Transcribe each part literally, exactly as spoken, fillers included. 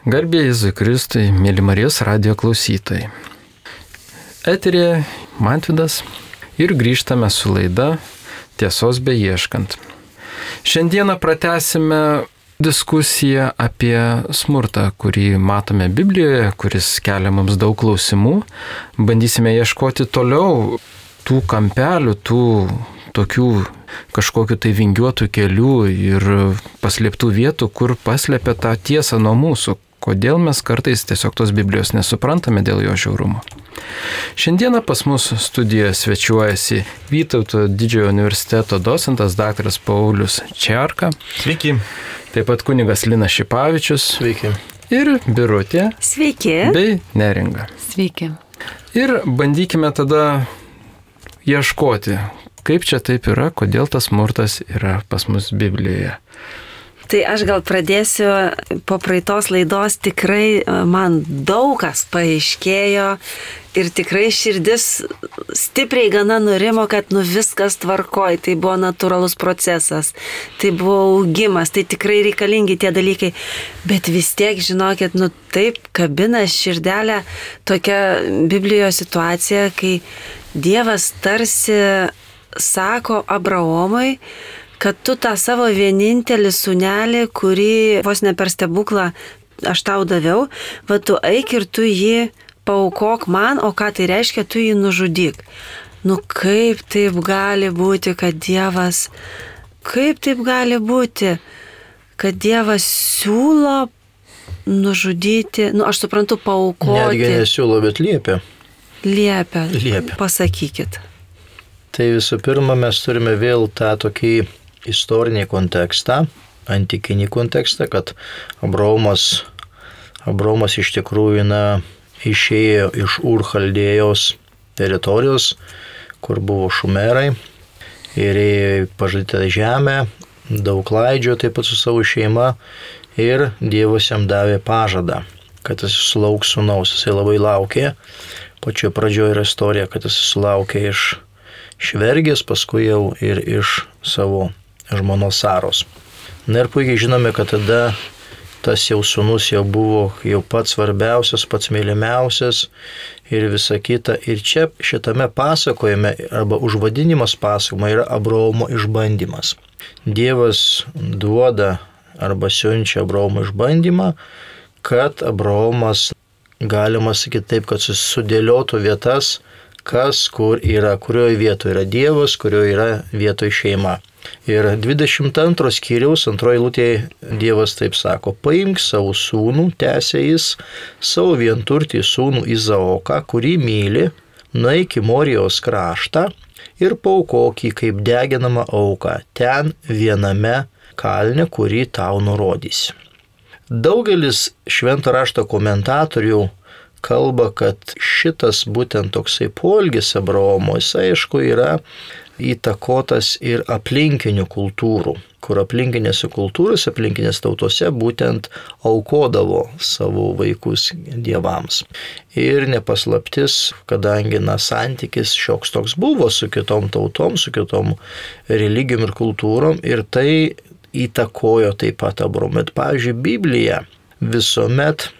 Garbė Jėzui Kristui, mėly Marijos radijo klausytojai. Eterėje Mantvydas ir grįžtame su laida Tiesos beieškant. Šiandieną pratęsime diskusiją apie smurtą, kurį matome Biblijoje, kuris kelia mums daug klausimų. Bandysime ieškoti toliau tų kampelių, tų tokių kažkokių tai vingiuotų kelių ir paslėptų vietų, kur paslėpia tą tiesą nuo mūsų. Kodėl mes kartais tiesiog tos Biblijos nesuprantame dėl jo žiaurumo. Šiandieną pas mus studijoje svečiuojasi Vytauto didžiojo universiteto docentas daktaras Paulius Čerka. Sveiki. Taip pat kunigas Linas Šipavičius. Sveiki. Ir Birutė. Sveiki. Bei Neringa. Sveiki. Ir bandykime tada ieškoti, kaip čia taip yra, kodėl tas smurtas yra pas mus Biblijoje. Tai aš gal pradėsiu po praeitos laidos, tikrai man daug kas paaiškėjo ir tikrai širdis stipriai gana nurimo, kad nu viskas tvarkoj, tai buvo natūralus procesas, tai buvo augimas, tai tikrai reikalingi tie dalykai, bet vis tiek, žinokit, nu taip kabina širdelę tokia Biblijos situacija, kai Dievas tarsi sako Abraomui, kad tu tą savo vienintelį sūnelį, kurį vos ne per stebuklą aš tau daviau, va tu eik ir tu jį paaukok man, o ką tai reiškia, tu jį nužudyk. Nu kaip taip gali būti, kad Dievas, kaip taip gali būti, kad Dievas siūlo nužudyti, nu aš suprantu, paaukoti. Netgi nesiūlo, bet liepia. Liepia. Liepia. Pasakykit. Tai visų pirma, mes turime vėl tą tokį istorinį kontekstą, antikinį kontekstą, kad Abraomas, Abraomas iš tikrųjų na, išėjo iš Ur Chaldėjos teritorijos, kur buvo šumerai, ir ėjo į pažadytą žemę, daug klaidžio taip pat su savo šeima, ir Dievas jam davė pažadą, kad jis sulauks sūnaus. Jisai labai laukė, pačioje pradžioje yra istorija, kad jis sulaukė iš švergės, paskui jau ir iš savo žmonos Saros. Na ir puikiai žinome, kad tada tas jau sūnus jau buvo jau pats svarbiausias, pats mylimiausias ir visa kita. Ir čia šitame pasakojime, arba užvadinimas pasakojimo yra Abraomo išbandymas. Dievas duoda arba siunčia Abraomo išbandymą, kad Abraomas, galima sakyti taip, kad sudėliotų vietas, kas kur yra, kurioje vietoje yra Dievas, kurioje yra vietoje šeima. Ir dvidešimt antro skyriaus antroje eilutėje Dievas taip sako: paimk savo sūnų, tęsė jis, savo vienturtį sūnų Izaoką, kurį myli, nueik į Morijos kraštą ir paaukok jį kaip deginamą auką ten viename kalne, kurį tau nurodysi. Daugelis švento rašto komentatorių kalba, kad šitas būtent toksai poelgis Abraomo, jis aišku yra įtakotas ir aplinkinių kultūrų, kur aplinkinėse kultūrose, aplinkinėse tautose būtent aukodavo savo vaikus dievams. Ir nepaslaptis, kadangi na, santykis šioks toks buvo su kitom tautom, su kitom religijom ir kultūrom, ir tai įtakojo taip pat Abraomą. Bet pavyzdžiui, Biblija visuomet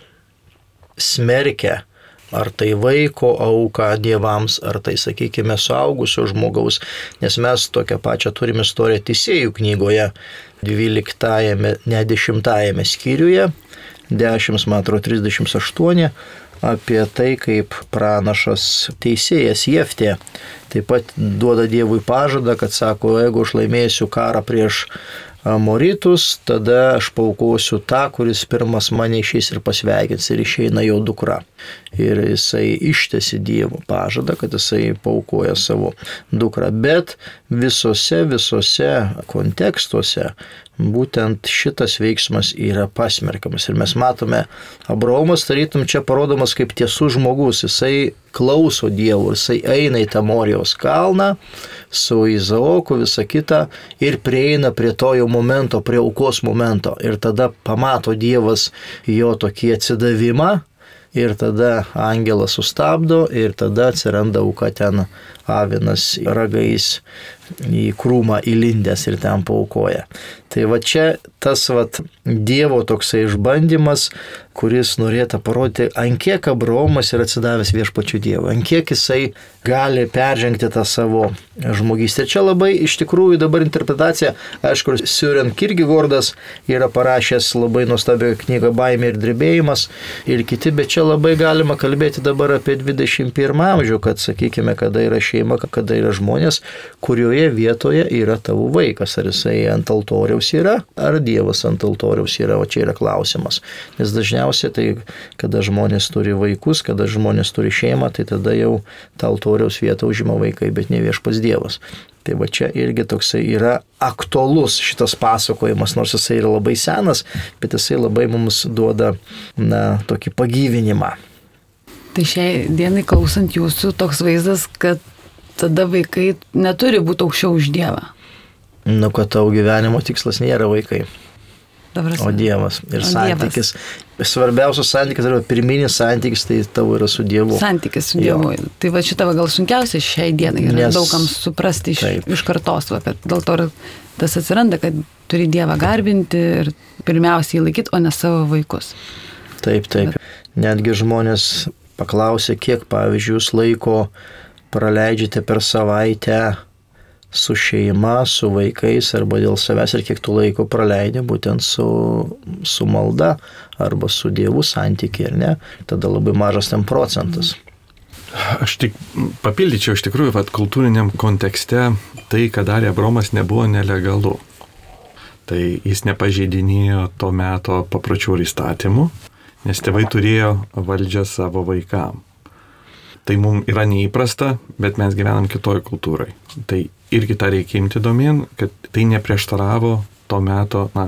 smerkia ar tai vaiko auką dievams, ar tai, sakykime, suaugusio žmogaus, nes mes tokią pačią turime istoriją Teisėjų knygoje, dvyliktajame, ne dešimtajame skyriuje, dešimt, man atrodo, trisdešimt aštuoni, apie tai, kaip pranašas teisėjas Jeftė taip pat duoda Dievui pažadą, kad sako, jeigu aš laimėsiu karą prieš Amoritus, tada aš paaukosiu tą, kuris pirmas mane išeis ir pasveikins, ir išeina jo dukra. Ir jisai ištesi Dievo pažadą, kad jisai paaukoja savo dukrą. Bet visose, visose kontekstuose būtent šitas veiksmas yra pasmerkiamas. Ir mes matome, Abraomas tarytum čia parodomas kaip tiesus žmogus. Jisai klauso Dievo, jisai eina į tą Morijos kalną su Izaoku, visą kitą, ir prieina prie to jau momento, prie aukos momento. Ir tada pamato Dievas jo tokį atsidavimą, ir tada angelas sustabdo, ir tada atsiranda auka ten avinas ragais į krūmą įlindęs ir ten paaukoja. Tai va čia tas vat Dievo toksai išbandymas, kuris norėtų parodyti, ant kiek Abraomas yra atsidavęs viešpačiu Dievui, ant kiek jisai gali peržengti tą savo žmogystę. Čia labai iš tikrųjų dabar interpretacija, aišku, Søren Kierkegaardas yra parašęs labai nuostabią knygą Baimė ir drebėjimas ir kiti, bet čia labai galima kalbėti dabar apie dvidešimt pirmą amžių, kad sakykime, kada yra šeima, kada yra žmonės, kurioje vietoje yra tavo vaikas, ar jisai ant altoriaus yra, ar Dievas ant altoriaus yra, o čia yra klausimas. Nes dažniausiai tai, kada žmonės turi vaikus, kada žmonės turi šeimą, tai tada jau tą altoriaus vietą užima vaikai, bet ne viešpats Dievas. Tai va čia irgi toksai yra aktualus šitas pasakojimas, nors jisai yra labai senas, bet jisai labai mums duoda, na, tokį pagyvinimą. Tai šiai dienai klausant jūsų toks vaizdas, kad tada vaikai neturi būti aukščiau už Dievą. Nu, kad tavo gyvenimo tikslas nėra vaikai, Dabar, o Dievas. Ir o santykis. Dievas. Svarbiausias santykis yra pirminis santykis, tai tavo yra su Dievu. Santykis su Dievu. Jo. Tai va šitą gal sunkiausia šiai dienai yra Nes, daugams suprasti iš, taip. iš kartos, va, kad dėl to tas atsiranda, kad turi Dievą garbinti ir pirmiausiai laikyti, o ne savo vaikus. Taip, taip. Netgi žmonės paklausė, kiek, pavyzdžiui, jūs laiko praleidžiate per savaitę su šeima, su vaikais arba dėl savęs ir kiek tu laiko praleidė būtent su, su malda arba su Dievu santykiai, ar ne? Tada labai mažas ten procentas. Aš tik papildyčiau, iš tikrųjų, kad kultūriniam kontekste tai, ką darė Abraomas, nebuvo nelegalu. Tai jis nepažeidinėjo to meto papročių ir įstatymų, nes tėvai turėjo valdžią savo vaikam. Tai mums yra neįprasta, bet mes gyvenam kitoj kultūrai. Tai irgi tą reikia imti domėn, kad tai neprieštaravo to meto, na,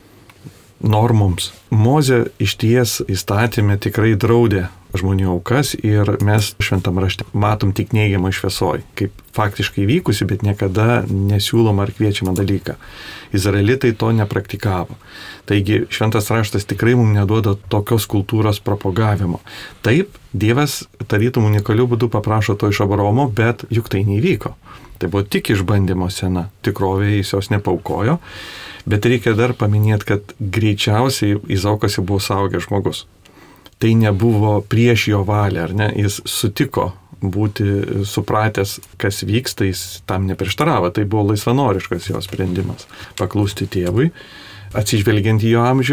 normoms. Mozė išties įstatymė tikrai draudė žmonių aukas ir mes šventam rašte matom tik neigiamą šviesoj, kaip faktiškai vykusi, bet niekada nesiūloma ar kviečiama dalyką. Izraelitai to nepraktikavo. Taigi šventas raštas tikrai mums neduoda tokios kultūros propagavimo. Taip, Dievas tarytum unikaliu būdu paprašo to iš Abraomo, bet juk tai neįvyko. Tai buvo tik išbandymo sena, tikrovėje jis jos nepaukojo, bet reikia dar paminėti, kad greičiausiai Izaokas jau buvo saugęs žmogus. Tai nebuvo prieš jo valią, ar ne, jis sutiko būti supratęs, kas vyksta, jis tam neprieštaravo, tai buvo laisvanoriškas jo sprendimas paklusti tėvui, atsižvelgiant į jo amžių,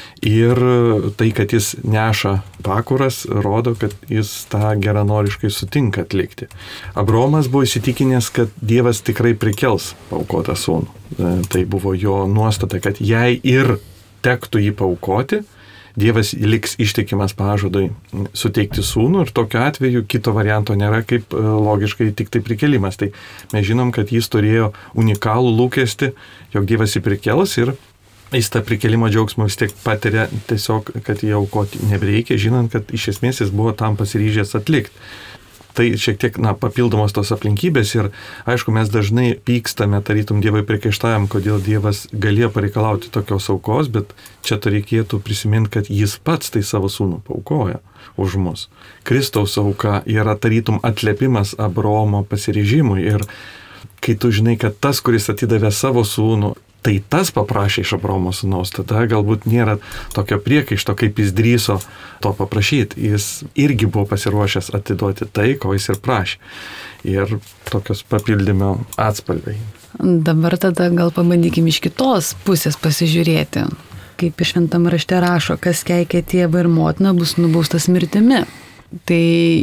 ir tai, kad jis neša pakuras, rodo, kad jis tą geranoriškai sutinka atlikti. Abraomas buvo įsitikinęs, kad Dievas tikrai prikels paaukotą sūnų. Tai buvo jo nuostata, kad jei ir tektų jį paaukoti, Dievas liks ištikimas pažadui suteikti sūnų ir tokiu atveju kito varianto nėra kaip logiškai tik tai prikelimas. Tai mes žinom, kad jis turėjo unikalų lūkestį, jog Dievas jį prikels ir jis tą prikelimo džiaugsmą vis tiek patiria tiesiog, kad jį aukoti nebereikia, žinant, kad iš esmės jis buvo tam pasiryžęs atlikti. Tai šiek tiek, na, papildomos tos aplinkybės ir, aišku, mes dažnai pykstame, tarytum Dievui priekaištaujam, kodėl Dievas galėjo pareikalauti tokios aukos, bet čia to reikėtų prisiminti, kad jis pats tai savo sūnų paaukoja už mus. Kristaus auka yra tarytum atliepimas Abraomo pasiryžimui ir kai tu žinai, kad tas, kuris atidavė savo sūnų, tai tas paprašė iš Abraomo sūnaus, tada galbūt nėra tokio priekaišto, kaip jis drįso to paprašyti. Jis irgi buvo pasiruošęs atiduoti tai, ko jis ir prašė. Ir tokios papildymo atspalviai. Dabar tada gal pabandykim iš kitos pusės pasižiūrėti. Kaip iš šventam rašte rašo, kas keikia tėvą ir motiną, bus nubaustas mirtimi. Tai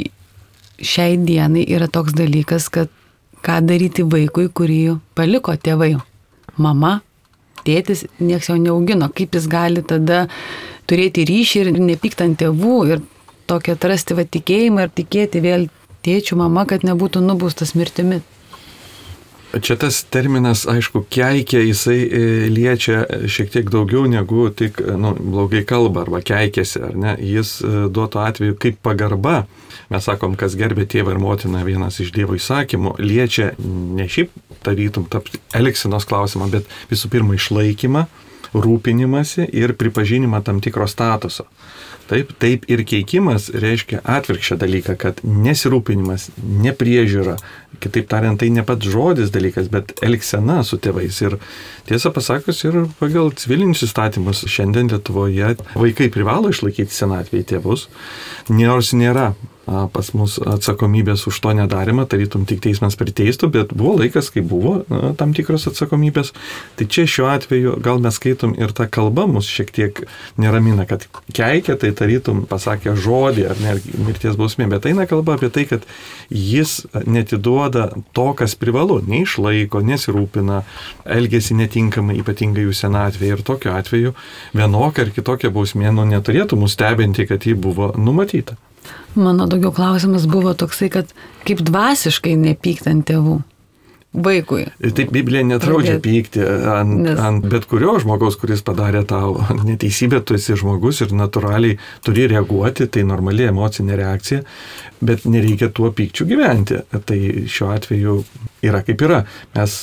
šiai dienai yra toks dalykas, kad ką daryti vaikui, kurį paliko tėvai. Mama, tėtis, nieks jau neaugino, kaip jis gali tada turėti ryšį ir nepykt ant tėvų ir tokią atrasti va tikėjimą ir tikėti vėl tėčių mama, kad nebūtų nubaustas mirtimi. Čia tas terminas, aišku, keikia, jisai liečia šiek tiek daugiau negu tik, nu, blogai kalba arba keikėsi, ar ne? Jis duotų atveju kaip pagarba. Mes sakom, kas gerbė tėvą ir motiną, vienas iš Dievo įsakymų, liečia ne šiaip tarytum tapti elgsenos klausimą, bet visų pirma išlaikymą, rūpinimąsi ir pripažinimą tam tikro statuso. Taip, taip ir keikimas reiškia atvirkščią dalyką, kad nesirūpinimas, nepriežiūra, kitaip tariant, tai ne pats žodis dalykas, bet elgsena su tėvais. Ir tiesą pasakius, ir pagal civilinius įstatymus šiandien Lietuvoje vaikai privalo išlaikyti senatvėje tėvus, nors nėra pas mus atsakomybės už to nedarimą, tarytum tik teismas priteistų, bet buvo laikas, kai buvo na, tam tikros atsakomybės. Tai čia šiuo atveju gal mes skaitom ir ta kalba mus šiek tiek neramina, kad keikia, tai tarytum pasakė žodį ar ne, mirties bausmė, bet eina kalba apie tai, kad jis netiduoda to, kas privalu, neišlaiko, nesirūpina, elgesi netinkamai, ypatingai jų senatvėje ir tokiu atveju vienokia ar kitokia bausmė nu, neturėtų mus stebinti, kad ji buvo numatyta. Mano daugiau klausimas buvo toksai, kad kaip dvasiškai nepykti ant tėvų vaikui. Ir taip Biblija nedraudžia pykti ant, Nes... ant bet kurio žmogaus, kuris padarė tau neteisybę, tu esi žmogus ir natūraliai turi reaguoti, tai normali emocinė reakcija, bet nereikia tuo pykčiu gyventi. Tai šiuo atveju yra kaip yra. Mes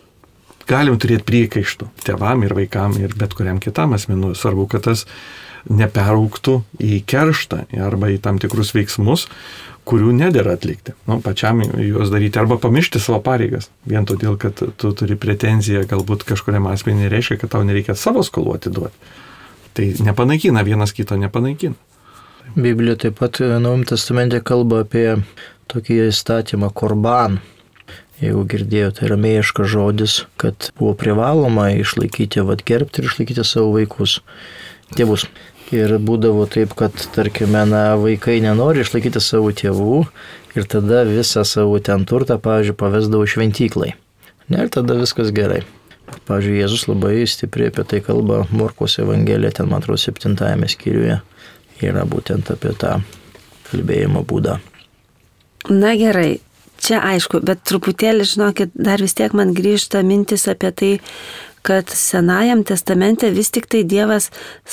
galim turėti priekaištų tėvam ir vaikam ir bet kuriam kitam asmenu. Svarbu, kad tas neperauktų į kerštą arba į tam tikrus veiksmus, kurių nedėra atlikti. Nu, pačiam juos daryti arba pamiršti savo pareigas. Vien todėl, kad tu turi pretenziją galbūt kažkuriam asmenį, reiškia, kad tau nereikia savo skolų atiduoti. Tai nepanaikina, vienas kito nepanaikina. Biblija taip pat Naujam testamente kalba apie tokį įstatymą korban. Jeigu girdėjo, tai ramėjiškas žodis, kad buvo privaloma išlaikyti, vat gerbti ir išlaikyti savo vaikus, tėvus. Ir būdavo taip, kad, tarkime, na, vaikai nenori išlaikyti savo tėvų ir tada visą savo ten turtą, pavyzdžiui, pavesdavo šventyklai. Ne, ir tada viskas gerai. Pavyzdžiui, Jėzus labai stipriai apie tai kalba Morkaus Evangelija, ten, man atrodo, septintajame skyriuje yra būtent apie tą kalbėjimo būdą. Na gerai, čia aišku, bet truputėlį, žinokit, dar vis tiek man grįžta mintis apie tai, kad Senajam testamente vis tik tai Dievas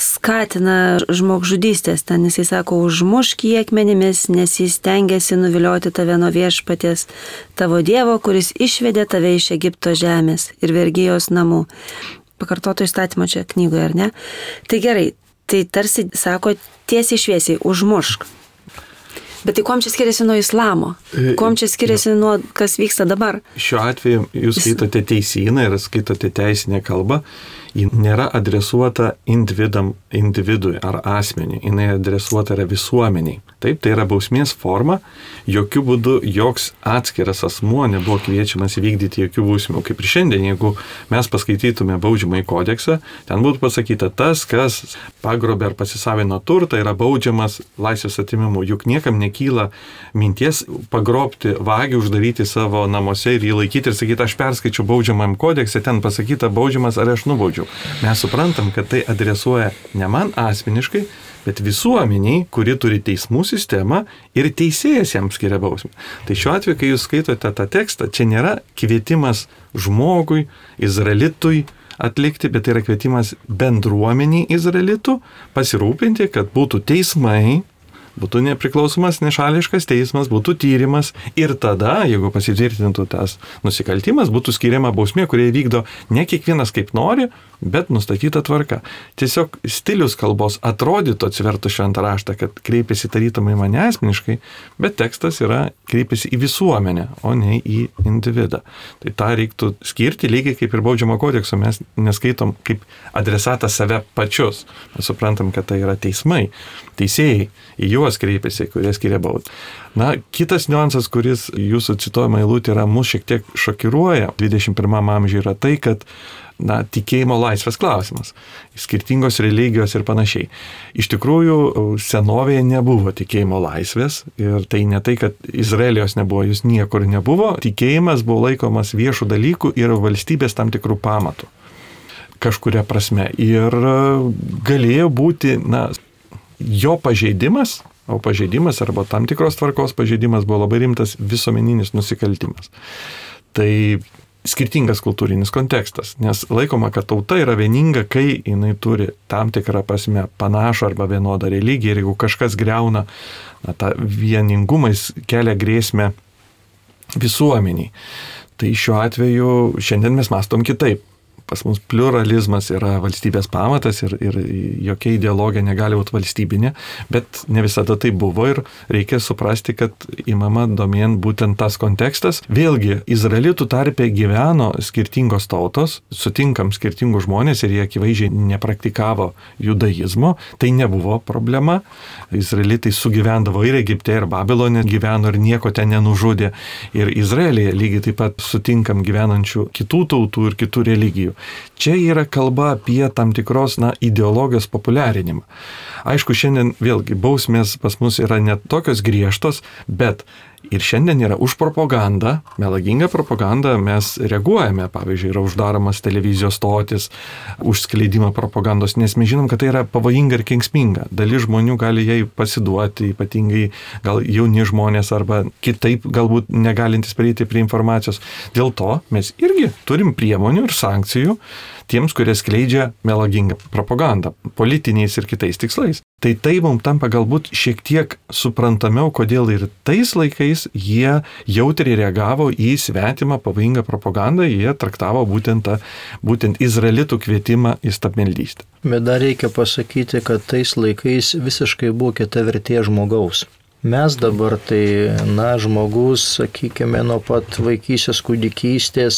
skatina žmogžudystės. Ten jisai sako, užmušk jį akmenimis, nes jis stengiasi nuvilioti tave nuo viešpaties, tavo Dievo, kuris išvedė tave iš Egipto žemės ir vergijos namų. Pakartoto įstatymo čia knygoje, ar ne? Tai gerai, tai tarsi sako tiesiai šviesiai, užmušk. Bet tai kuom čia skiriasi nuo islamo? Kuom čia skiriasi nuo kas vyksta dabar? Šiuo atveju jūs skaitote teisyną ir skaitote teisinę kalbą. Ji nėra adresuota individam, individui ar asmeniui, jinai adresuota yra visuomeniai. Taip, tai yra bausmės forma, jokių būdų joks atskiras asmuo nebuvo kviečiamas įvykdyti jokių bausmių. Kaip ir šiandien, jeigu mes paskaitytume baudžiamąjį kodeksą, ten būtų pasakyta tas, kas pagrobė ar pasisavino turtą, yra baudžiamas laisvės atimimu. Juk niekam nekyla minties pagrobti vagį, uždaryti savo namuose ir jį laikyti ir sakyti, aš perskaičiu baudžiamąjį kodeksą, ten pasakyta baudžiamas ar aš nubaudžiu. Mes suprantam, kad tai adresuoja ne man asmeniškai, bet visuomeniai, kuri turi teismų sistemą ir teisėjas jam skiria bausmę. Tai šiuo atveju, kai jūs skaitote tą tekstą, čia nėra kvietimas žmogui, izraelitui atlikti, bet tai yra kvietimas bendruomeniai izraelitų pasirūpinti, kad būtų teismai, būtų nepriklausomas nešališkas teismas, būtų tyrimas ir tada, jeigu pasitvirtintų tas nusikaltimas, būtų skiriama bausmė, kurie vykdo ne kiekvienas kaip nori, bet nustatyta tvarka. Tiesiog stilius kalbos atrodytų atsivertų šventą raštą, kad kreipiasi tarytum į mane asmeniškai, bet tekstas yra kreipiasi į visuomenę, o ne į individą. Tai tą reiktų skirti, lygiai kaip ir baudžiamo kodekso, mes neskaitom kaip adresatą save pačius. Mes suprantam, kad tai yra teismai, teisėjai, į juos kreipiasi, kurie skiria baudą. Na, kitas niuansas, kuris jūsų cituojama eilutė yra mus šiek tiek šokiruoja dvidešimt pirmam amžiuje, yra tai, kad na, tikėjimo laisvės klausimas, skirtingos religijos ir panašiai. Iš tikrųjų, senovėje nebuvo tikėjimo laisvės ir tai ne tai, kad Izraelijos nebuvo, jūs niekur nebuvo, tikėjimas buvo laikomas viešų dalykų ir valstybės tam tikrų pamatų kažkuria prasme. Ir galėjo būti, na, jo pažeidimas, o pažeidimas arba tam tikros tvarkos pažeidimas buvo labai rimtas visuomeninis nusikaltimas. Tai skirtingas kultūrinis kontekstas, nes laikoma, kad tauta yra vieninga, kai jinai turi tam tikrą prasme panašų arba vienodą religiją ir jeigu kažkas greuna na, tą vieningumą, jis kelia grėsmę visuomeniai. Tai šiuo atveju šiandien mes mastom kitaip. pas mus pluralizmas yra valstybės pamatas ir, ir jokia ideologija negali būti valstybinė, bet ne visada tai buvo ir reikia suprasti, kad įmama domėn būtent tas kontekstas. Vėlgi, izraelitų tarpe gyveno skirtingos tautos, sutinkam skirtingus žmonės ir jie akivaizdžiai nepraktikavo judaizmo, tai nebuvo problema. Izraelitai sugyvendavo ir Egipte, ir Babilone gyveno ir nieko ten nenužudė. Ir Izraelyje lygiai taip pat sutinkam gyvenančių kitų tautų ir kitų religijų. Čia yra kalba apie tam tikros na, ideologijos populiarinimą. Aišku, šiandien vėlgi bausmės pas mus yra net tokios griežtos, bet ir šiandien yra už propagandą, melagingą propagandą mes reaguojame. Pavyzdžiui, yra uždaromas televizijos stotis už skleidimą propagandos, nes mes žinom, kad tai yra pavojinga ir kenksminga. Dalis žmonių gali jai pasiduoti, ypatingai gal jauni žmonės arba kitaip galbūt negalintis prieiti prie informacijos. Dėl to mes irgi turim priemonių ir sankcijų tiems, kurie skleidžia melagingą propagandą politiniais ir kitais tikslais. Tai tai mums tampa galbūt šiek tiek suprantamiau, kodėl ir tais laikais jie jautriai reagavo į svetimą pavojingą propagandą, jie traktavo būtent, tą, būtent izraelitų kvietimą į stabmeldystę. Bet dar reikia pasakyti, kad tais laikais visiškai buvo kita vertė žmogaus. Mes dabar tai, na, žmogus, sakykime, nuo pat vaikystės, kūdikystės,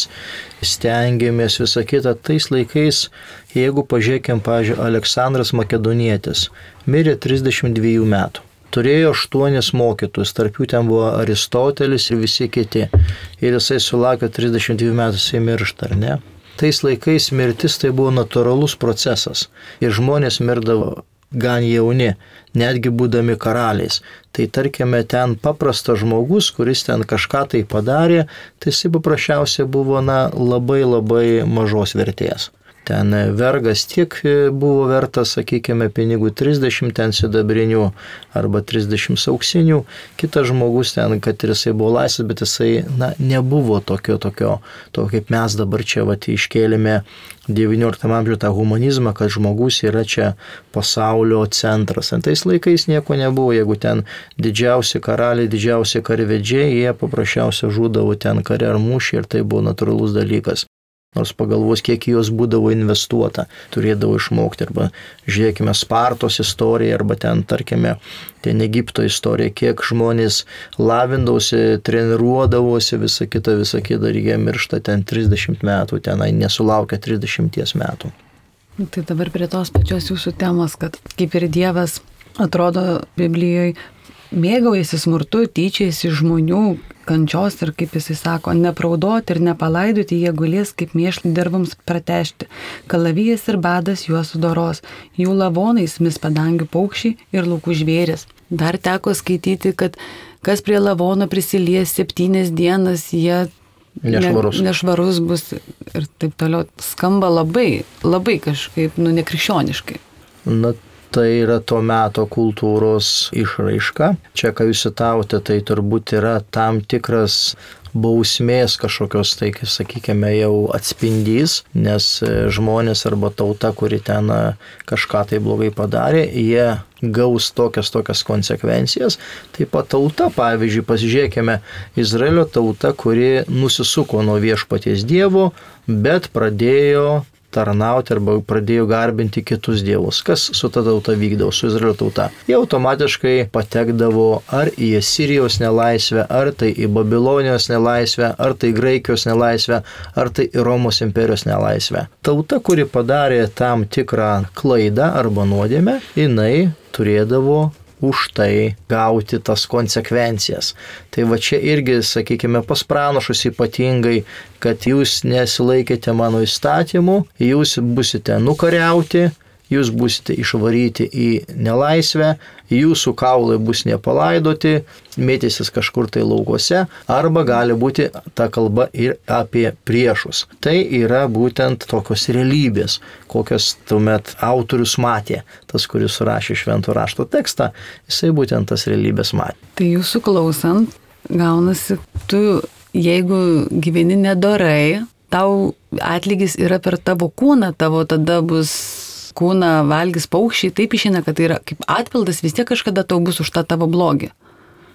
stengiamės visą kitą. Tais laikais, jeigu pažiūrėkime, pavyzdžiui, Aleksandras Makedonietis, mirė trisdešimt dviejų metų. Turėjo aštuonis mokytus, tarp jų ten buvo Aristotelis ir visi kiti. Ir jisai sulaukė trisdešimt dviejų metų, jisai miršta, ar ne? Tais laikais mirtis tai buvo natūralus procesas. Ir žmonės mirdavo gan jauni, netgi būdami karaliais. Tai tarkime, ten paprastas žmogus, kuris ten kažką tai padarė, tai jis paprasčiausiai buvo na, labai labai mažos vertės. Ten vergas tiek buvo vertas, sakykime, pinigų trisdešimt ten sidabrinių arba trisdešimt auksinių. Kitas žmogus ten, kad ir jisai buvo laisvas, bet jisai na, nebuvo tokio, tokio, to kaip mes dabar čia vat, iškėlėme devynioliktam amžiuje tą humanizmą, kad žmogus yra čia pasaulio centras. Tais laikais nieko nebuvo, jeigu ten didžiausi karaliai, didžiausi karvedžiai, jie paprasčiausiai žūdavo ten kare ar mūšį ir tai buvo natūralus dalykas. Nors pagalvos, kiek jos būdavo investuota, turėdavo išmokti. Arba žiūrėkime Spartos istoriją, arba ten, tarkime, ten Egipto istorija, kiek žmonės lavindavosi, treniruodavosi, visa kita, visa kita, ir jie miršta ten trisdešimt metų, tenai nesulaukia trisdešimties metų. Tai dabar prie tos pačios jūsų temos, kad kaip ir Dievas atrodo Biblijoje, mėgaujasi smurtu, tyčiasi žmonių kančios ir, kaip jisai sako, nepraudoti ir nepalaidoti, jie gulės kaip mėšlų dirvams pratešti. Kalavijas ir badas juos sudoros, jų lavonais mis padangių paukščiai ir laukų žvėris. Dar teko skaityti, kad kas prie lavono prisilies septynias dienas, jie nešvarus. Ne, nešvarus bus ir taip toliau. Skamba labai, labai kažkaip, nu, nekrikščioniškai. Na, tai yra to meto kultūros išraiška. Čia, ką jūs citavote, tai turbūt yra tam tikras bausmės kažkokios, tai, sakykime, jau atspindys, nes žmonės arba tauta, kuri ten kažką tai blogai padarė, jie gaus tokias tokias konsekvencijas. Taip pat tauta, pavyzdžiui, pasižiūrėkime, Izraelio tauta, kuri nusisuko nuo viešpaties Dievo, bet pradėjo tarnauti arba pradėjo garbinti kitus dievus. Kas su ta tauta vykdavo, su Izraelio tauta? Jie automatiškai patekdavo ar į Asirijos nelaisvę, ar tai į Babilonijos nelaisvę, ar tai Graikijos nelaisvę, ar tai į Romos imperijos nelaisvę. Tauta, kuri padarė tam tikrą klaidą arba nuodėmę, jinai turėdavo už tai gauti tas konsekvencijas. Tai va čia irgi, sakykime, pas pranašus ypatingai, kad jūs nesilaikėte mano įstatymų, jūs busite nukariauti, jūs busite išvaryti į nelaisvę, jūsų kaulai bus nepalaidoti, mėtysis kažkur tai laukuose, arba gali būti ta kalba ir apie priešus. Tai yra būtent tokios realybės, kokios tuomet autorius matė. Tas, kuris surašė švento rašto tekstą, jisai būtent tas realybės matė. Tai jūsų klausant, gaunasi, tu jeigu gyveni nedorai, tau atlygis yra per tavo kūną, tavo tada bus kūną valgys paukščiai, taip išeina, kad tai yra kaip atpildas, vis tiek kažkada tau bus už tą tavo blogį.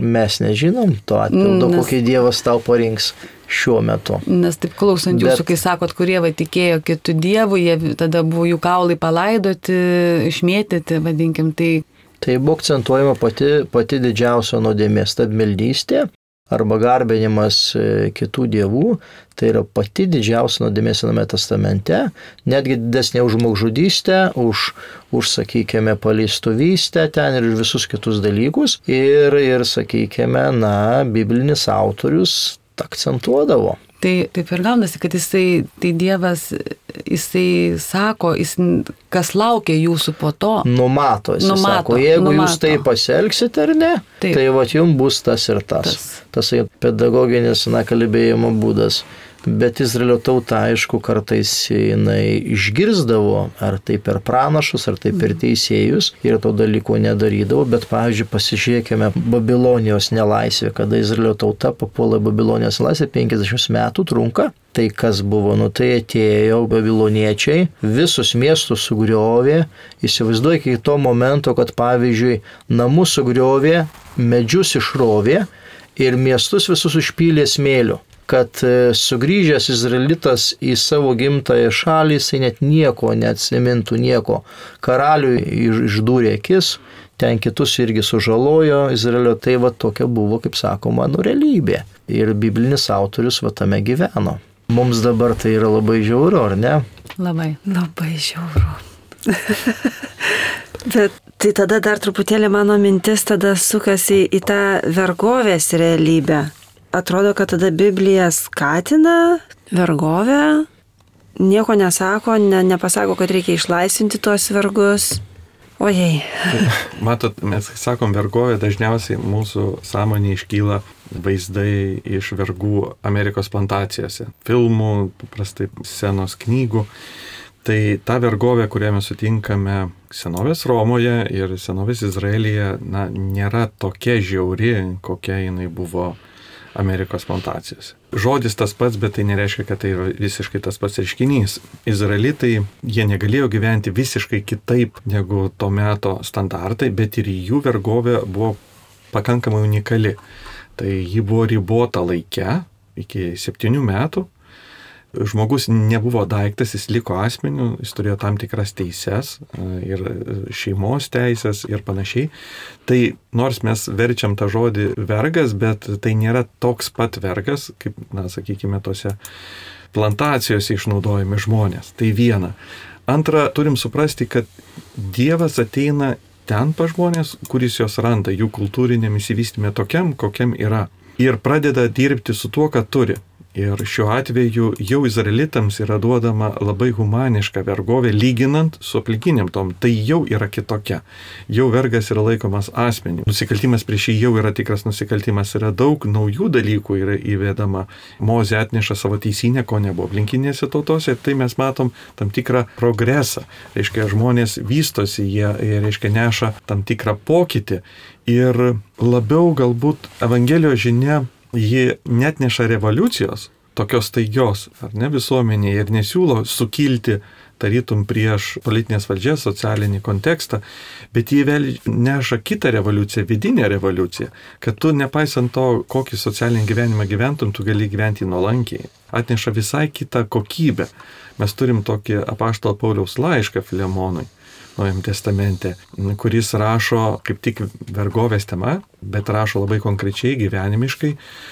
Mes nežinom to atpildo, Nes- kokį Dievas tau parinks šiuo metu. Nes taip klausant jūsų, Bet- kai sakot, kurie va tikėjo kitų dievų, jie tada buvo jų kaulai palaidoti, išmėtyti, vadinkim, tai Tai buvo akcentuojama pati, pati didžiausia nuodėmė stabmeldystė arba garbinimas e, kitų dievų. Tai yra pati didžiausia nuodėmė Sename testamente, netgi didesnė už žmogžudystę, už, už sakykime, paleistuvystę ten ir visus kitus dalykus. Ir, ir sakykime, na, biblinis autorius akcentuodavo. Tai taip ir gaunasi, kad jisai, tai Dievas, jisai sako, jis, kas laukia jūsų po to. Numato, jis Numato, sako, jeigu numato. jūs taip pasielgsite ar ne, Taip. tai va jums bus tas ir tas. Tas. Tasai pedagoginis, na, kalbėjimo būdas. Bet Izraelio tauta, aišku, kartais jinai išgirsdavo, ar tai per pranašus, ar tai per teisėjus, ir to dalyko nedarydavo. Bet, pavyzdžiui, pasižiūrėkime Babilonijos nelaisvę, kada Izraelio tauta papuola į Babilonijos nelaisvę, penkiasdešimt metų trunka. Tai kas buvo, nu tai atėjo babiloniečiai, visus miestus sugriovė, įsivaizduokite iki to momento, kad pavyzdžiui, namus sugriovė, medžius išrovė ir miestus visus užpylė smėliu. Kad e, sugrįžęs izraelitas į savo gimtąją šalį, jisai net nieko neatsimintų, nieko. Karaliui iš- išdūrė akis, ten kitus irgi sužalojo Izraelio, tai va tokia buvo, kaip sakoma, nu realybė. Ir biblinis autorius va tame gyveno. Mums dabar tai yra labai žiauru, ar ne? Labai. Labai žiauru. Bet tai tada dar truputėlį mano mintis tada sukasi į tą vergovės realybę. Atrodo, kad tada Biblija skatina vergovę, nieko nesako, ne, nepasako, kad reikia išlaisvinti tuos vergus. Ojei. Matot, mes sakom vergovė, dažniausiai mūsų sąmonė iškyla vaizdai iš vergų Amerikos plantacijose, filmų, paprastai scenos knygų. Tai ta vergovė, kurią mes sutinkame senovės Romoje ir senovės Izraelyje, na, nėra tokia žiauri, kokia jinai buvo Amerikos plantacijose. Žodis tas pats, bet tai nereiškia, kad tai yra visiškai tas pats reiškinys. Izraelitai, jie negalėjo gyventi visiškai kitaip negu to meto standartai, bet ir jų vergovė buvo pakankamai unikali. Tai ji buvo ribota laike iki septynių metų. Žmogus nebuvo daiktas, jis liko asmeniu, jis turėjo tam tikras teises ir šeimos teisės ir panašiai. Tai nors mes verčiam tą žodį vergas, bet tai nėra toks pat vergas, kaip, na, sakykime, tose plantacijose išnaudojami žmonės. Tai viena. Antra, turim suprasti, kad Dievas ateina ten pa žmonės, kuris jos randa, jų kultūriniam įsivystymė tokiam, kokiam yra. Ir pradeda dirbti su tuo, ką turi. Ir šiuo atveju jau izraelitams yra duodama labai humaniška vergovė, lyginant su aplinkiniam tom. Tai jau yra kitokia. Jau vergas yra laikomas asmeniu. Nusikaltimas prieš jį jau yra tikras nusikaltimas. Yra daug naujų dalykų yra įvedama. Mozė atneša savo teisinę, ko nebuvo aplinkinėse tautose. Ir tai mes matom tam tikrą progresą. Reiškia, žmonės vystosi, jie, jie reiškia, neša tam tikrą pokytį. Ir labiau galbūt Evangelijos žinia, ji net neša revoliucijos, tokios staigios, ar ne, visuomenėje, ir nesiūlo sukilti tarytum prieš politinės valdžias, socialinį kontekstą, bet jį vėl neša kitą revoliuciją, vidinę revoliuciją, kad tu nepaisant to, kokį socialinį gyvenimą gyventum, tu gali gyventi nuolankiai. Atneša visai kitą kokybę. Mes turim tokį apaštalo Pauliaus laišką Filemonui Naujam testamente, kuris rašo kaip tik vergovės tema, bet rašo labai konkrečiai, gyvenimiškai,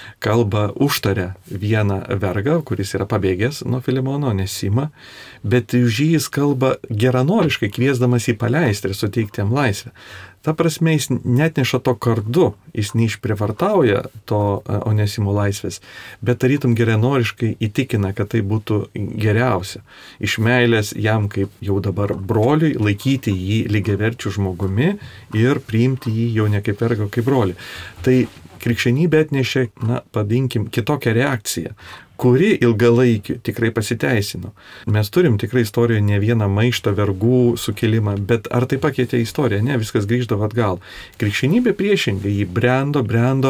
kalba užtaria vieną vergą, kuris yra pabėgęs nuo Filemono, Onesimą, bet už jį jis kalba geranoriškai, kviesdamas jį paleisti ir suteikti jam laisvę. Ta prasme, jis net neša to kardu, jis neišprievartauja to Onesimo laisvės, bet tarytum geranoriškai įtikina, kad tai būtų geriausia. Iš meilės jam kaip jau dabar broliui, laikyti jį lygiaverčiu žmogumi ir priimti jį jau ne kaip vergą, kaip brolį. Tai krikščionybė atnešė, na, padinkim, kitokią reakciją, kuri ilgalaikį tikrai pasiteisino. Mes turim tikrai istorijoje ne vieną maištą, vergų sukilimą, bet ar tai pakeitė istoriją? Ne, viskas grįždavo atgal. Krikščionybė priešingai, jį brendo, brendo,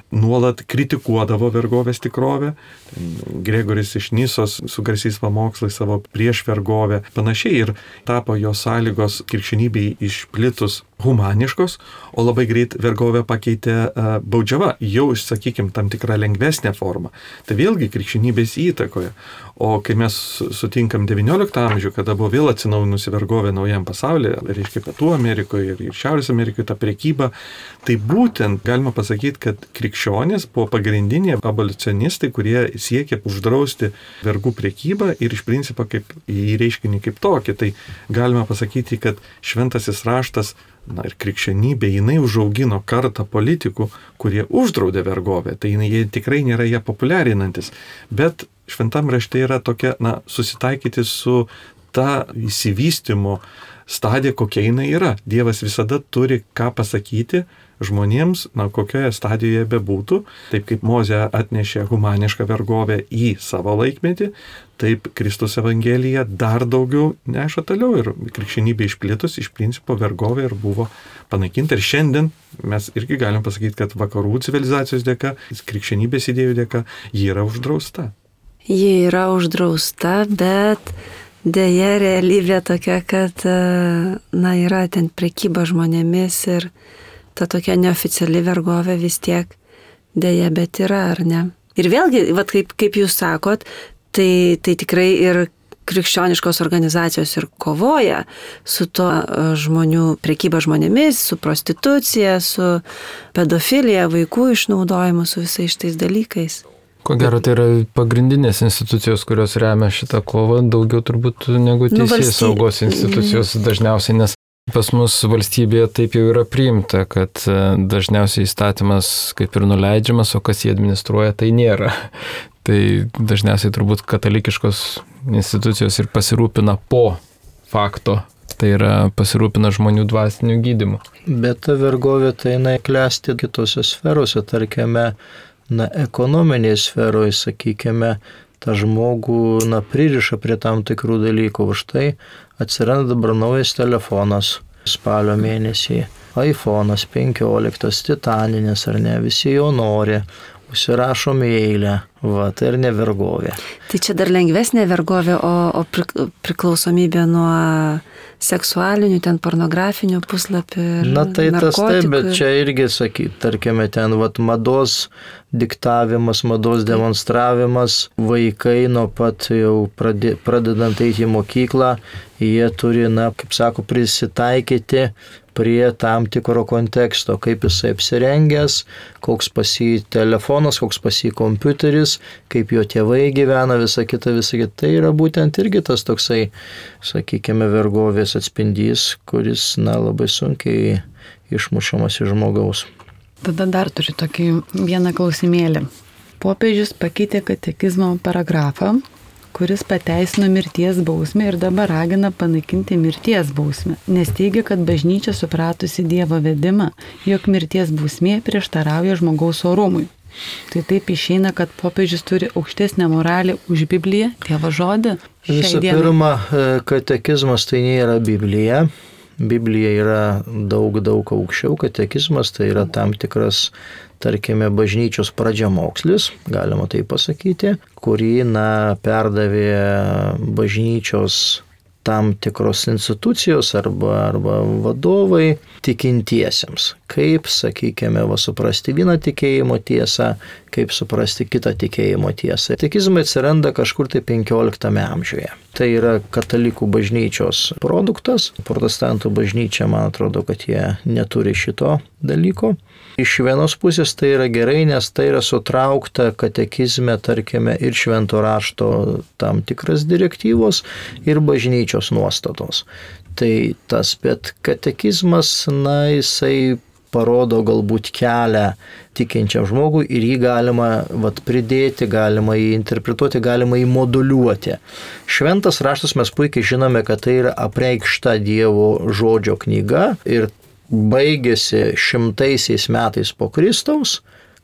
nuolat kritikuodavo vergovės tikrovę. Gregoris iš Nisos su garsiais pamokslais savo prieš vergovę panašiai ir tapo jo sąlygos krikščionybei išplitus humaniškos, o labai greit vergovę pakeitė uh, baudžiava, jau, sakykime, tam tikrą lengvesnę formą. Tai vėlgi krikščionybės įtakoje. O kai mes sutinkam devynioliktą amžių, kada buvo vėl atsinaujinusi vergovė naujam pasaulyje, reiškia Pietų Amerikoje ir Šiaurės Amerikoje ta prekyba, tai būtent galima pasakyti, kad krikščionys buvo pagrindiniai abolicionistai, kurie siekė uždrausti vergų prekybą ir iš principo kaip į reiškinį kaip tokį. Tai galima pasakyti, kad šventasis raštas, na ir krikščionybė, jinai užaugino kartą politikų, kurie uždraudė vergovę. Tai jinai, jie tikrai nėra ją populiarinantis. Bet šventam rašte yra tokia, na, susitaikyti su ta įsivystymo stadija, kokia jinai yra. Dievas visada turi ką pasakyti žmonėms, na, kokioje stadijoje bebūtų. Taip kaip Mozė atnešė humanišką vergovę į savo laikmetį, taip Kristus Evangelija dar daugiau neša toliau ir krikščionybė išplitus, iš principo vergovė ir buvo panaikinta. Ir šiandien mes irgi galim pasakyti, kad vakarų civilizacijos dėka, krikščionybės idėjų dėka, ji yra uždrausta. Ji yra uždrausta, bet dėja realybė tokia, kad, na, yra ten prekyba žmonėmis ir ta tokia neoficiali vergovė vis tiek dėja, bet yra, ar ne? Ir vėlgi, vat, kaip, kaip jūs sakot, tai, tai tikrai ir krikščioniškos organizacijos ir kovoja su to žmonių prekyba žmonėmis, su prostitucija, su pedofilija, vaikų išnaudojimu, su visais šitais dalykais. Ko gero, tai yra pagrindinės institucijos, kurios remia šitą kovą, daugiau turbūt negu teisėjų nu, valsty... saugos institucijos dažniausiai, nes pas mus valstybėje taip jau yra priimta, kad dažniausiai įstatymas kaip ir nuleidžiamas, o kas jį administruoja, tai nėra. Tai dažniausiai turbūt katalikiškos institucijos ir pasirūpina po fakto. Tai yra pasirūpina žmonių dvasinių gydymų. Bet ta vergovė tai jinai klesti kitose sferose, tarkime, na, ekonominėje sferoje, sakykime, tą žmogų, na, pririša prie tam tikrų dalykų. Už tai atsiranda dabar naujas telefonas spalio mėnesį, iPhone'as penkioliktas, titaninis ar ne, visi jo nori, užsirašom į eilę, va, tai ir ne vergovė. Tai čia dar lengvesnė vergovė, o, o priklausomybė nuo seksualinių, ten pornografinių puslapių ir na, tai narkotikų. Tas taip, bet čia irgi, sakyt, tarkime, ten vat, mados diktavimas, mados demonstravimas, vaikai nuo pat jau pradė, pradedant eiti į mokyklą, jie turi, na, kaip sako, prisitaikyti prie tam tikro konteksto, kaip jisai apsirengęs, koks pas jį telefonas, koks pas jį kompiuteris, kaip jo tėvai gyvena, visa kita, visa kita. Tai yra būtent irgi tas toksai, sakykime, vergovės atspindys, kuris, na, labai sunkiai išmušamas iš žmogaus. Tada dar turiu tokį vieną klausimėlį. Popiežius pakeitė katekizmo paragrafą, kuris pateisino mirties bausmę ir dabar ragina panaikinti mirties bausmę, nes teigia, kad bažnyčia supratusi Dievo vedimą, jog mirties bausmė prieštarauja žmogaus orumui. Tai taip išeina, kad popiežius turi aukštesnę moralę už Bibliją, Dievo žodį. Visų pirma, katekizmas tai nėra Biblija. Biblija yra daug, daug aukščiau, katekizmas tai yra tam tikras, tarkime, bažnyčios pradžiamokslis, galima tai pasakyti, kurį, na, perdavė bažnyčios tam tikros institucijos arba, arba vadovai tikintiesiems. Kaip, sakykime, va, suprasti vieną tikėjimo tiesą, kaip suprasti kitą tikėjimo tiesą. Katekizmai atsiranda kažkur tai penkioliktame amžiuje. Tai yra katalikų bažnyčios produktas. Protestantų bažnyčia, man atrodo, kad jie neturi šito dalyko. Iš vienos pusės tai yra gerai, nes tai yra sutraukta katekizme, tarkime, ir švento rašto tam tikras direktyvos ir bažnyčios nuostatos. Tai tas, bet katekizmas, na, jisai parodo galbūt kelią tikinčiam žmogui ir jį galima vat, pridėti, galima jį interpretuoti, galima jį moduliuoti. Šventas raštas mes puikiai žinome, kad tai yra apreikšta Dievo žodžio knyga ir baigėsi šimtaisiais metais po Kristaus,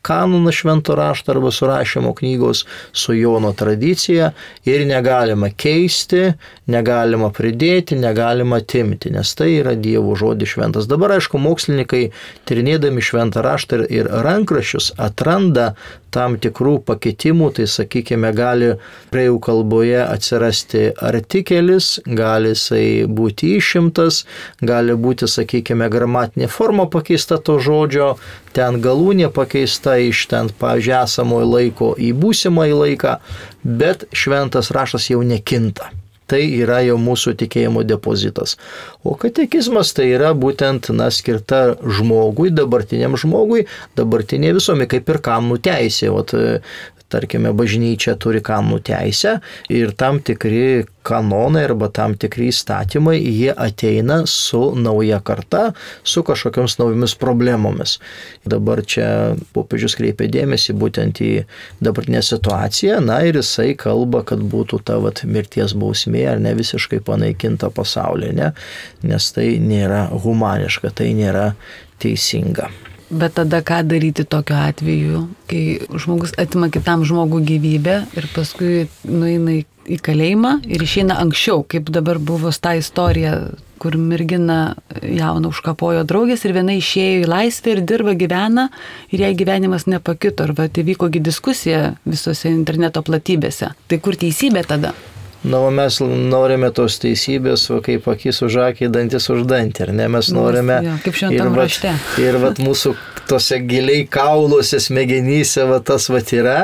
kanoną švento rašto arba surašymo knygos su Jono tradicija ir negalima keisti, negalima pridėti, negalima atimti, nes tai yra Dievo žodis šventas. Dabar, aišku, mokslininkai tyrinėdami šventą raštą ir, ir rankraščius atranda tam tikrų pakitimų, tai sakykime, gali graikų kalboje atsirasti artikelis, gali jisai būti išimtas, gali būti, sakykime, gramatinė forma pakeista to žodžio, ten galūnė pakeista iš ten, pavyzdžiui, esamojo laiko į būsimąjį laiką, bet šventas raštas jau nekinta. Tai yra jau mūsų tikėjimo depozitas. O katekizmas tai yra būtent, na, skirta žmogui, dabartiniam žmogui, dabartinė visuomenė, kaip ir kanonų teisė. Ot, tarkime, bažnyčia turi kanonų teisę ir tam tikri kanonai arba tam tikri įstatymai, jie ateina su nauja karta, su kažkokiams naujomis problemomis. Dabar čia popiežius kreipia dėmesį būtent į dabartinę situaciją, na ir jisai kalba, kad būtų ta vat, mirties bausmė ar ne visiškai panaikinta pasaulyje, ne? Nes tai nėra humaniška, tai nėra teisinga. Bet tada ką daryti tokiu atveju, kai žmogus atima kitam žmogų gyvybę ir paskui nueina į kalėjimą ir išeina anksčiau, kaip dabar buvo ta istorija, kur mergina jauną užkapojo draugės ir viena išėjo į laisvę ir dirba, gyvena ir jai gyvenimas nepakito. Ir va, tai vykogi diskusija visose interneto platybėse. Tai kur teisybė tada? Na, o mes norime tos teisybės, va, kaip akis už akį, dantis už dantį, ar ne? Mes norime jo, kaip šventam rašte. Ir vat mūsų tose giliai kauluose, smegenyse va, tas vat yra,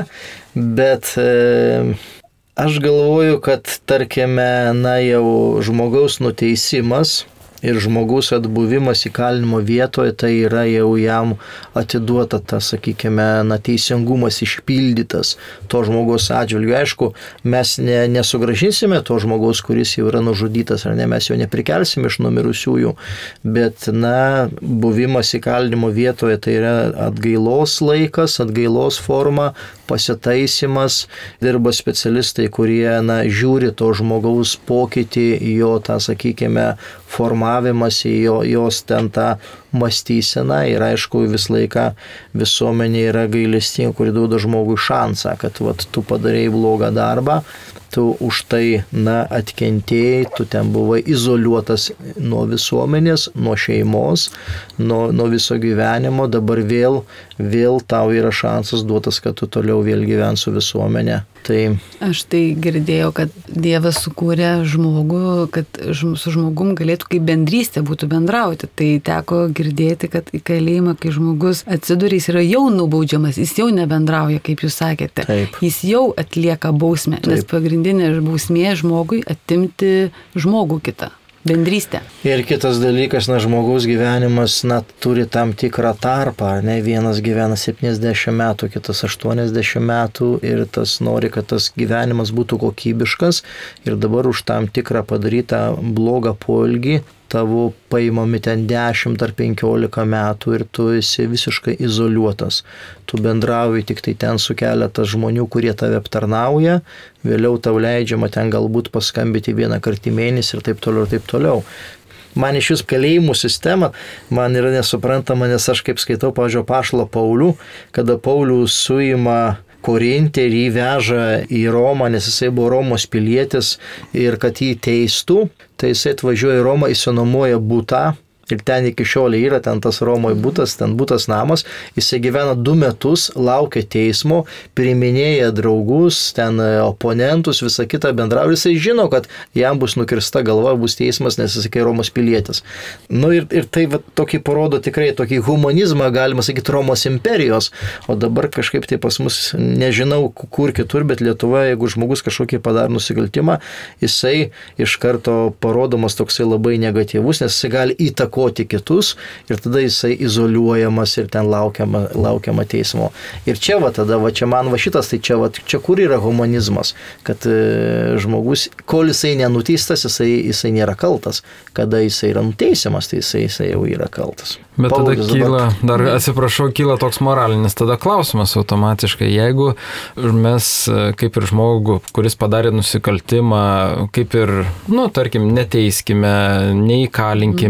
bet e, aš galvoju, kad tarkime, na jau žmogaus nuteisimas ir žmogus atbuvimas įkalinimo vietoje, tai yra jau jam atiduota tas, sakykime, na, teisingumas išpildytas to žmogaus atžvilgiu. Aišku, mes ne, nesugrąžinsime to žmogaus, kuris jau yra nužudytas, ar ne, mes jo neprikelsim iš numirusiųjų, bet, na, buvimas įkalinimo vietoje tai yra atgailos laikas, atgailos forma, pasitaisimas, dirba specialistai, kurie, na, žiūri to žmogaus pokytį, jo tą, sakykime, formavimąsi, jo, jos ten tą mąstyseną ir aišku visą laiką visuomenė yra gailestinga, kuri duoda žmogui šansą, kad vat, tu padarėjai blogą darbą, tu už tai, na, atkentėjai, tu ten buvai izoliuotas nuo visuomenės, nuo šeimos, nuo, nuo viso gyvenimo, dabar vėl, vėl tau yra šansas duotas, kad tu toliau vėl gyvens su visuomenė. Tai... Aš tai girdėjau, kad Dievas sukūrė žmogų, kad su žmogum galėtų kaip bendrystė būtų bendrauti. Tai teko girdėti, kad į kalėjimą, kai žmogus atsiduria, jis yra jau nubaudžiamas, jis jau nebendrauja, kaip jūs sakėte. Taip. Jis jau atlieka bausmę, Taip. Nes pagrindinė bausmė žmogui atimti žmogų kitą. Bendrystė. Ir kitas dalykas, na, žmogaus gyvenimas, na, turi tam tikrą tarpą, ar ne, vienas gyvena septyniasdešimt metų, kitas aštuoniasdešimt metų ir tas nori, kad tas gyvenimas būtų kokybiškas ir dabar už tam tikrą padarytą blogą poelgį tavo paimami ten dešimt ar penkiolika metų ir tu esi visiškai izoliuotas. Tu bendrauji tik tai ten su keletas žmonių, kurie tave aptarnauja, vėliau tau leidžiama ten galbūt paskambyti vieną kartą į mėnesį ir taip toliau ir taip toliau. Man iš vis kalėjimų sistema, man yra nesuprantama, nes aš kaip skaitau, pavyzdžiui, Apaštalą Paulių, kada Paulių suima Korinte ir jį veža į Romą, nes jisai buvo Romos pilietis ir kad jį teistų, tai jisai atvažiuoja į Romą, išsinuomoja butą ir ten iki šiol yra ten tas Romoje butas, ten butas namas, jisai gyvena du metus, laukia teismo, priiminėja draugus, ten oponentus, visą kitą bendrauja, jisai žino, kad jam bus nukirsta galva, bus teismas, nes jisai kai Romos pilietis. Nu ir, ir tai va, tokį parodo tikrai tokį humanizmą, galima sakyti, Romos imperijos, o dabar kažkaip tai pas mus, nežinau kur kitur, bet Lietuvoje, jeigu žmogus kažkokį padaro nusikaltimą, jisai iš karto parodomas toksai labai negatyvus, nes jisai gali įtakoti kitus ir tada jisai izoliuojamas ir ten laukiama, laukiama teismo. Ir čia va tada, va čia man va šitas, tai čia va, čia kur yra humanizmas, kad e, žmogus, kol jisai nenuteistas, jisai, jisai nėra kaltas, kada jisai yra nuteisiamas, tai jisai, jisai jau yra kaltas. Bet tada Paulius kyla, dabar... dar atsiprašau, kyla toks moralinis tada klausimas automatiškai, jeigu mes kaip ir žmogų, kuris padarė nusikaltimą, kaip ir, nu, tarkim, neteiskime, neįkalinkime,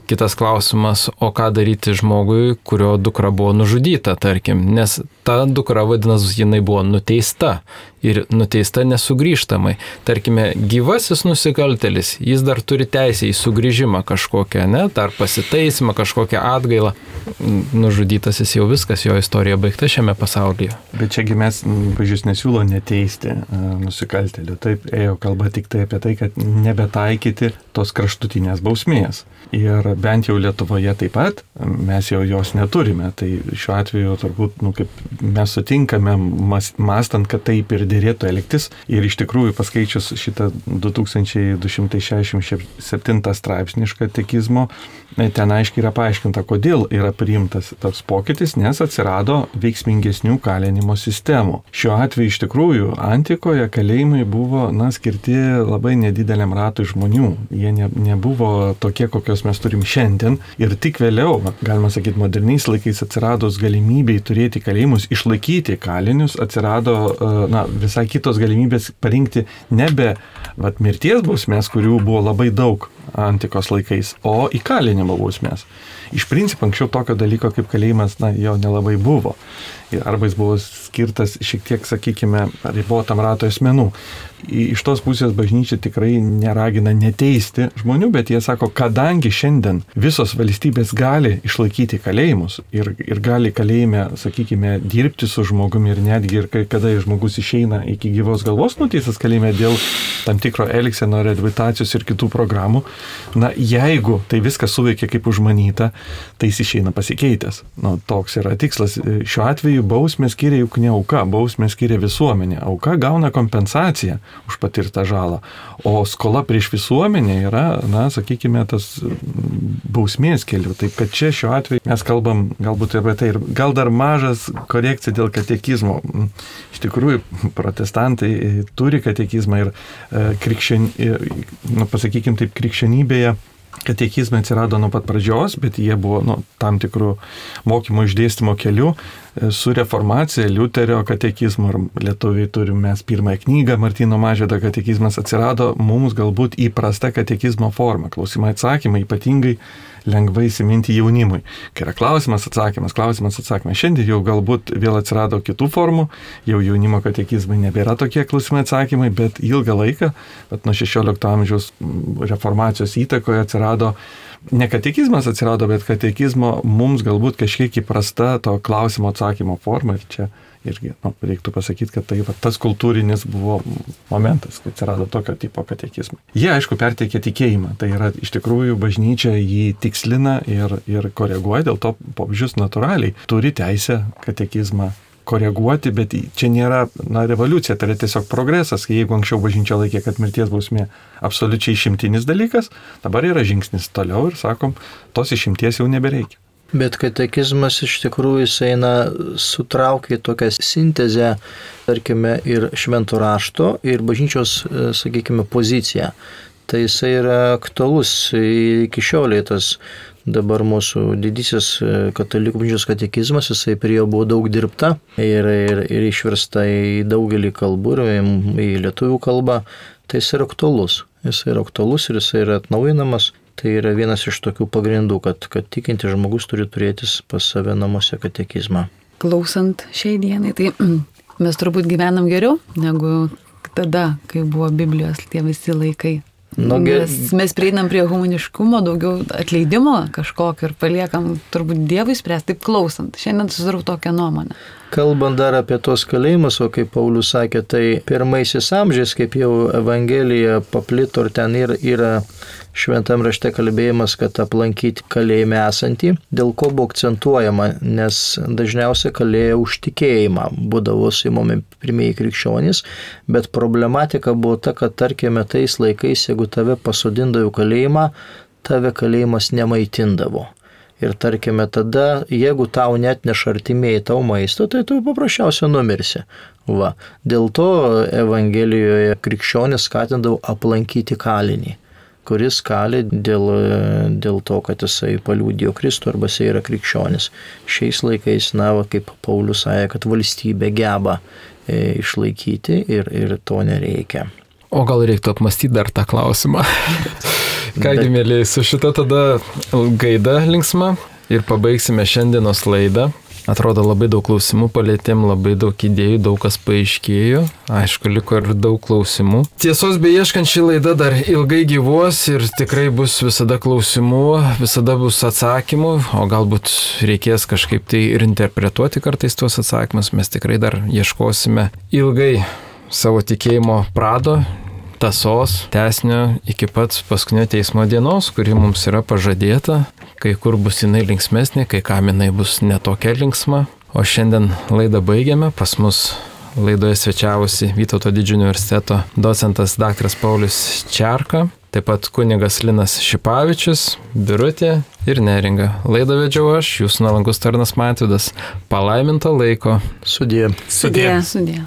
kitas klausimas, o ką daryti žmogui, kurio dukra buvo nužudyta, tarkim, nes ta dukra, vadinasi, jinai buvo nuteista ir nuteista nesugrįžtamai. Tarkime, gyvasis nusikaltelis, jis dar turi teisę į sugrįžimą kažkokią, ne, dar pasitaisimą, kažkokią atgailą. Nužudytasis jau viskas, jo istorija baigta šiame pasaulyje. Bet čiagi mes, pažiūrės, nesiūlo neteisti nusikaltelių. Taip, ėjo kalba tik tai apie tai, kad nebetaikyti tos kraštutinės bausmės. Ir bent jau Lietuvoje taip pat mes jau jos neturime. Tai šiuo atveju turbūt, nu, kaip mes sutinkame, mąstant, kad taip ir dėrėtų elgtis. Ir iš tikrųjų paskaičius šitą du tūkstančiai du šimtai šešiasdešimt septintą straipsnį iš katekizmo, ten aiškiai yra paaiškinta, kodėl yra priimtas toks pokytis, nes atsirado veiksmingesnių kalinimo sistemų. Šiuo atveju iš tikrųjų antikoje kalėjimai buvo, na, skirti labai nedideliam ratui žmonių. Jie ne, nebuvo tokie, kokios mes turim šiandien. Ir tik vėliau, galima sakyti, moderniais laikais atsiradus galimybei turėti kalėjimus, išlaikyti kalinius, atsirado, na, visai kitos galimybės parinkti nebe vat, mirties bausmės, kurių buvo labai daug antikos laikais, o įkalinimo bausmės. Iš principo anksčiau tokio dalyko kaip kalėjimas, na, jo nelabai buvo. Arba jis buvo skirtas šiek tiek, sakykime, ribotam ratui asmenų. Iš tos pusės bažnyčia tikrai neragina neteisti žmonių, bet jie sako, kadangi šiandien visos valstybės gali išlaikyti kalėjimus ir, ir gali kalėjime, sakykime, dirbti su žmogumi ir netgi ir kada žmogus išeina iki gyvos galvos nuteistas kalėjime dėl tam tikro elgseno, reabilitacijos ir kitų programų, na, jeigu tai viskas suveikia kaip užmanyta, tai jis išeina pasikeitęs. Nu, toks yra tikslas. Šiuo atveju bausmę skiria juk ne auka, bausmę skiria visuomenė. Auka gauna kompensaciją už patirtą žalą, o skola prieš visuomenę yra, na, sakykime, tas bausmės keliu. Taip, kad čia šiuo atveju mes kalbam galbūt apie tai ir gal dar mažas korekcija dėl katekizmo. Iš tikrųjų, protestantai turi katekizmą ir krikščion, nu, pasakykim taip, krikščionybėje katekizmai atsirado nuo pat pradžios, bet jie buvo, nu, tam tikrų mokymo išdėstymo kelių. Su reformacija, Liuterio katekizmu, ir lietuviai turim mes pirmąją knygą, Martyno Mažvydo katekizmas, atsirado mums galbūt įprasta katekizmo forma. Klausimai atsakymai ypatingai lengvai įsiminti jaunimui. Kai yra klausimas, atsakymas, klausimas, atsakymas. Šiandien jau galbūt vėl atsirado kitų formų, jau jaunimo katekizmai nebėra tokie klausimai, atsakymai, bet ilgą laiką, bet nuo šešiolikto amžiaus reformacijos įtakoje atsirado, ne katekizmas atsirado, bet katekizmo mums galbūt kažkiek įprasta to klausimo atsakymo forma. Ir čia irgi, nu, reiktų pasakyti, kad tai va, tas kultūrinis buvo momentas, kai atsirado tokio tipo katekizmai. Jie, aišku, perteikė tikėjimą. Tai yra, iš tikrųjų, bažnyčia jį tikslina ir, ir koreguoja, dėl to popiežius natūraliai turi teisę katekizmą koreguoti, bet čia nėra, na, revoliucija, tai yra tiesiog progresas. Jeigu anksčiau bažnyčia laikė, kad mirties bausmė absoliučiai išimtinis dalykas, dabar yra žingsnis toliau ir sakom, tos išimties jau nebereikia. Bet katekizmas iš tikrųjų jis eina sutraukia tokią sintezę, tarkime, ir švento rašto, ir bažnyčios, sakykime, poziciją. Tai jisai yra aktualus iki šioliai tas dabar mūsų didysis katalikų bažnyčios katekizmas, jisai prie jo buvo daug dirbta ir, ir, ir išversta į daugelį kalbų ir į lietuvių kalbą. Tai jis yra aktualus. Jis yra aktualus ir jis yra atnaujinamas. Tai yra vienas iš tokių pagrindų, kad, kad tikintis žmogus turi turėti pas save namuose katekizmą. Klausant šiai dienai, tai mes turbūt gyvenam geriau negu tada, kai buvo Biblijos tie visi laikai. Nu, mes, mes prieinam prie humaniškumo, daugiau atleidimo kažkokio ir paliekam turbūt Dievui spręsti, taip klausant. Šiandien susidarau tokią nuomonę. Kalbant dar apie tos kalėjimus, o kaip Paulius sakė, tai pirmaisiais amžiais, kaip jau Evangelija paplito ir ten yra, yra šventam rašte kalbėjimas, kad aplankyti kalėjime esantį, dėl ko buvo akcentuojama, nes dažniausiai kalėjo už tikėjimą, būdavo suimami pirmieji krikščionys, bet problematika buvo ta, kad tarkime tais laikais, jeigu tave pasodindavo kalėjimą, tave kalėjimas nemaitindavo. Ir tarkime tada, jeigu tau net neš artimieji tau maisto, tai tu paprasčiausiai numirsi. Va. Dėl to Evangelijoje krikščionis skatindavo aplankyti kalinį, kuris kali dėl, dėl to, kad jisai paliudijo Kristų arba jisai yra krikščionis. Šiais laikais, na, kaip Paulius sakė, kad valstybė geba e, išlaikyti ir, ir to nereikia. O gal reiktų apmastyti dar tą klausimą? Kągi, mėlyje, su šita tada gaida linksma ir pabaigsime šiandienos laidą. Atrodo, labai daug klausimų palėtėm, labai daug idėjų, daug kas paaiškėjo. Aišku, liko ir daug klausimų. Tiesos beieškant šį laidą dar ilgai gyvuos ir tikrai bus visada klausimų, visada bus atsakymų, o galbūt reikės kažkaip tai ir interpretuoti kartais tuos atsakymus. Mes tikrai dar ieškosime ilgai savo tikėjimo prado, tąsos, tęsinio iki pat paskutinio teismo dienos, kuri mums yra pažadėta. Kai kur bus jinai linksmesnė, kai kam jinai bus netokia linksma. O šiandien laidą baigiame. Pas mus laidoje svečiavosi Vytauto didžiojo universiteto docentas daktaras Paulius Čerka, taip pat kunigas Linas Šipavičius, Birutė ir Neringa. Laidą vedžiau aš, jūsų nuolankus tarnas Mantvydas. Palaiminto laiko. Sudie. Sudie. Sudie.